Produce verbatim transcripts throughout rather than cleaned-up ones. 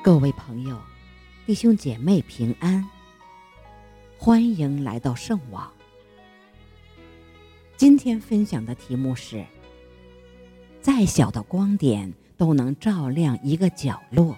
各位朋友，弟兄姐妹平安，欢迎来到圣网。今天分享的题目是：再小的光点都能照亮一个角落。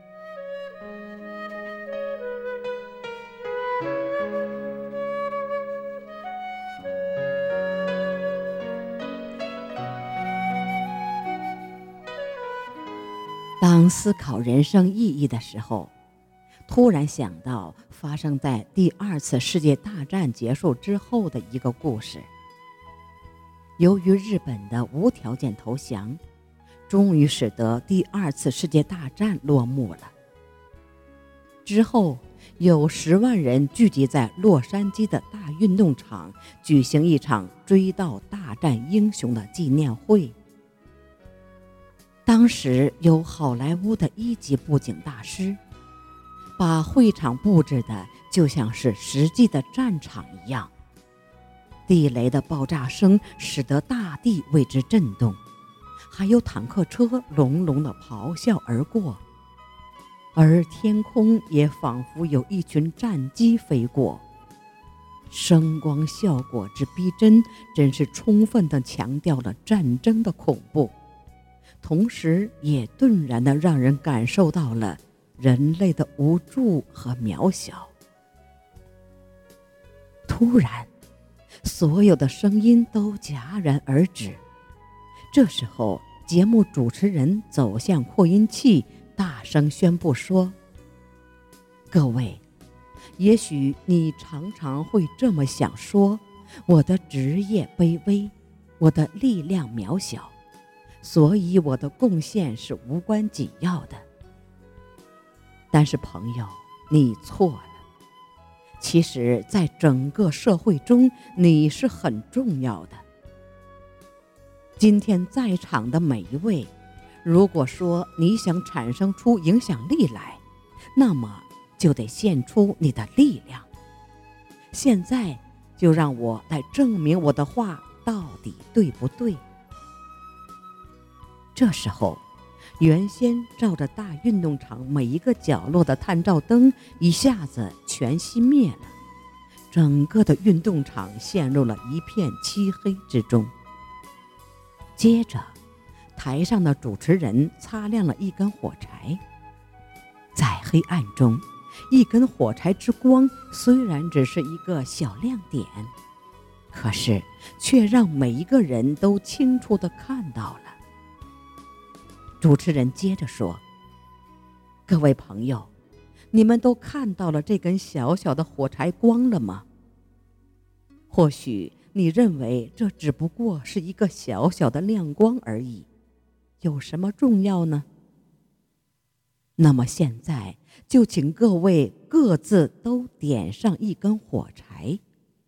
当思考人生意义的时候，突然想到发生在第二次世界大战结束之后的一个故事。由于日本的无条件投降，终于使得第二次世界大战落幕了。之后，有十万人聚集在洛杉矶的大运动场，举行一场追悼大战英雄的纪念会。当时有好莱坞的一级布景大师，把会场布置的就像是实际的战场一样。地雷的爆炸声使得大地为之震动，还有坦克车隆隆地咆哮而过，而天空也仿佛有一群战机飞过。声光效果之逼真，真是充分地强调了战争的恐怖，同时也顿然地让人感受到了人类的无助和渺小。突然，所有的声音都戛然而止。这时候，节目主持人走向扩音器，大声宣布说：各位，也许你常常会这么想说，我的职业卑微，我的力量渺小，所以我的贡献是无关紧要的。但是朋友，你错了。其实在整个社会中，你是很重要的。今天在场的每一位，如果说你想产生出影响力来，那么就得献出你的力量。现在就让我来证明我的话到底对不对。这时候，原先照着大运动场每一个角落的探照灯一下子全熄灭了，整个的运动场陷入了一片漆黑之中。接着，台上的主持人擦亮了一根火柴，在黑暗中，一根火柴之光虽然只是一个小亮点，可是却让每一个人都清楚地看到了。主持人接着说：各位朋友，你们都看到了这根小小的火柴光了吗？或许你认为这只不过是一个小小的亮光而已，有什么重要呢？那么现在就请各位各自都点上一根火柴。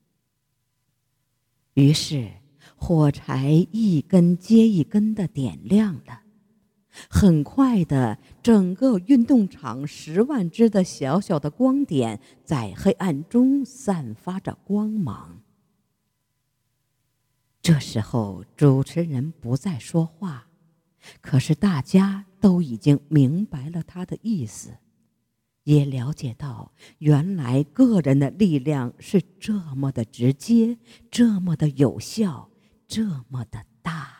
于是火柴一根接一根地点亮了。很快的，整个运动场十万只的小小的光点在黑暗中散发着光芒。这时候，主持人不再说话，可是大家都已经明白了他的意思，也了解到原来个人的力量是这么的直接，这么的有效，这么的大。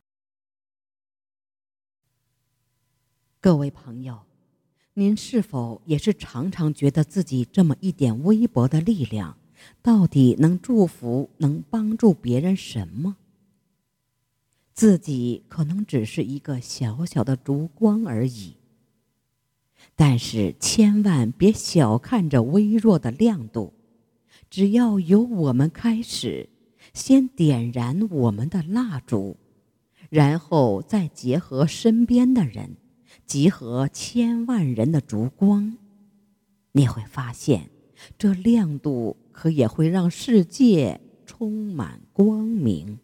各位朋友，您是否也是常常觉得自己这么一点微薄的力量，到底能祝福、能帮助别人什么？自己可能只是一个小小的烛光而已。但是千万别小看这微弱的亮度，只要由我们开始，先点燃我们的蜡烛，然后再结合身边的人，集合千万人的烛光，你会发现这亮度可也会让世界充满光明。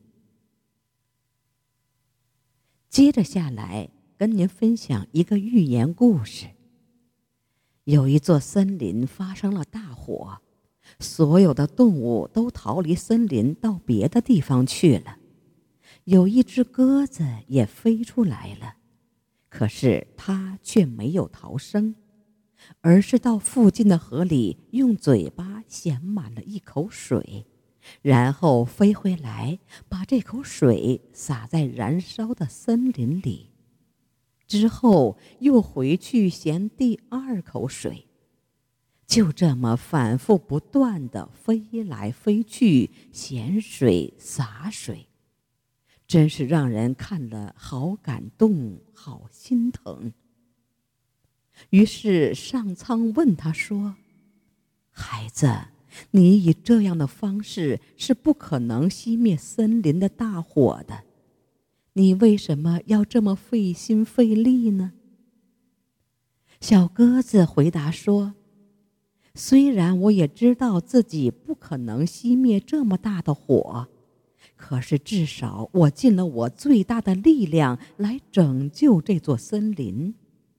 接着下来跟您分享一个寓言故事。有一座森林发生了大火，所有的动物都逃离森林到别的地方去了。有一只鸽子也飞出来了，可是它却没有逃生， 而是到附近的河里用嘴巴衔满了一口水，然后飞回来，把这口水洒在燃烧的森林里，之后又回去衔第二口水，就这么反复不断地飞来飞去，衔水洒水，真是让人看了好感动，好心疼。于是上苍问他说：孩子，你以这样的方式是不可能熄灭森林的大火的，你为什么要这么费心费力呢？小鸽子回答说：虽然我也知道自己不可能熄灭这么大的火，可是至少我尽了我最大的力量来拯救这座森林。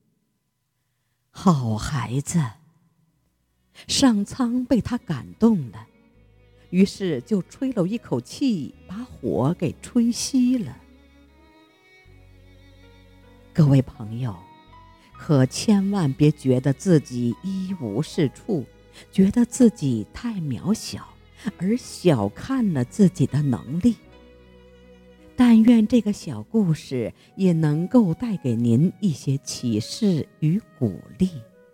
好孩子，上苍被他感动了，于是就吹了一口气，把火给吹熄了。各位朋友，可千万别觉得自己一无是处，觉得自己太渺小，而小看了自己的能力。但愿这个小故事也能够带给您一些启示与鼓励。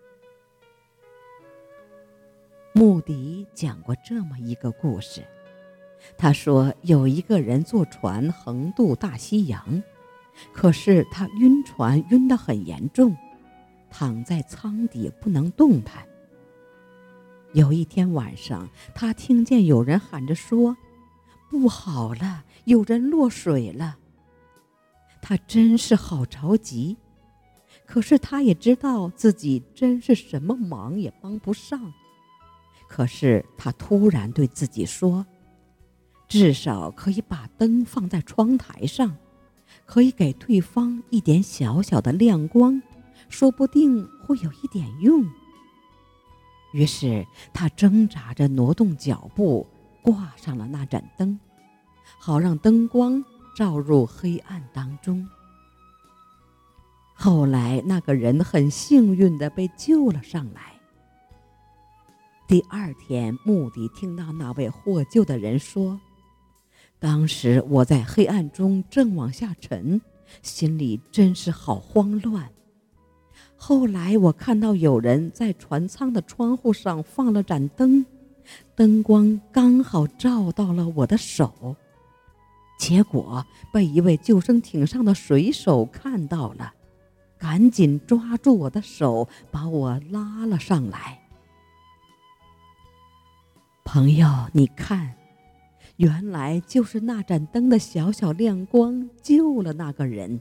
穆迪讲过这么一个故事，他说有一个人坐船横渡大西洋，可是他晕船晕得很严重，躺在舱底不能动弹。有一天晚上，他听见有人喊着说：不好了，有人落水了。他真是好着急，可是他也知道自己真是什么忙也帮不上。可是他突然对自己说：至少可以把灯放在窗台上，可以给对方一点小小的亮光，说不定会有一点用。于是他挣扎着挪动脚步，挂上了那盏灯，好让灯光照入黑暗当中。后来那个人很幸运地被救了上来。第二天，穆迪听到那位获救的人说：当时我在黑暗中正往下沉，心里真是好慌乱。后来我看到有人在船舱的窗户上放了盏灯，灯光刚好照到了我的手，结果被一位救生艇上的水手看到了，赶紧抓住我的手，把我拉了上来。朋友，你看，原来就是那盏灯的小小亮光救了那个人。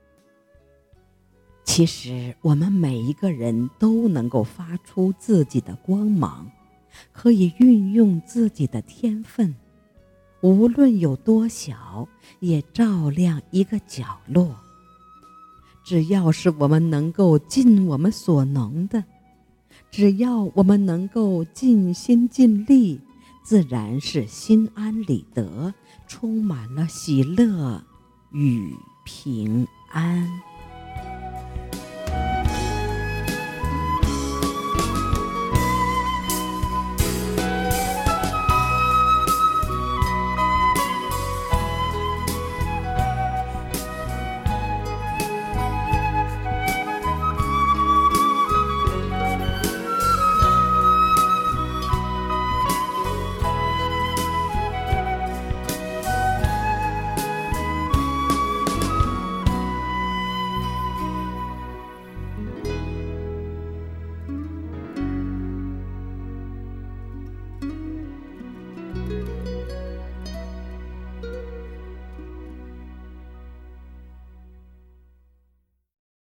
其实我们每一个人都能够发出自己的光芒，可以运用自己的天分，无论有多小，也照亮一个角落。只要是我们能够尽我们所能的，只要我们能够尽心尽力，自然是心安理得，充满了喜乐与平安。